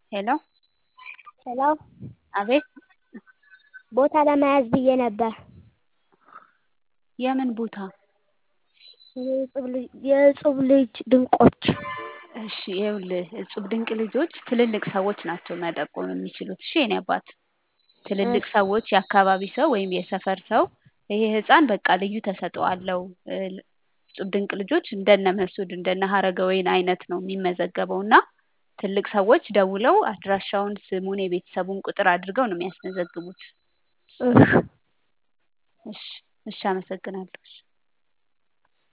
ሄሎ ሄሎ አቤት ቦታ ለመያዝ ብዬ ነበር። የምን ቦታ? የእጹብ ልጅ ድንቆች። እሺ ይኸውልህ እጹብ ድንቅ ልጆች ትልልቅ ሰዎች ናቸው መጠቆም የሚችሉት። እሺ የኔ አባት ትልልቅ እሺ ሰዎች የአካባቢ ሰው ወይም የሰፈር ሰው ይሄ ህፃን በቃ ልዩ ተሰጥኦ አለው እጹብ ድንቅ ልጆች እንደነ መስዑድ እንደነ ሀረገወይን አይነት ነው የሚመዘገበው እና ትልቅ ሰዎች ደውለው አድራሻውን፣ ስሙን፣ የቤተሰቡን ቁጥር አድርገው ነው የሚያስመዘግቡት። እሺ እሺ እሺ አመሰግናለሁ።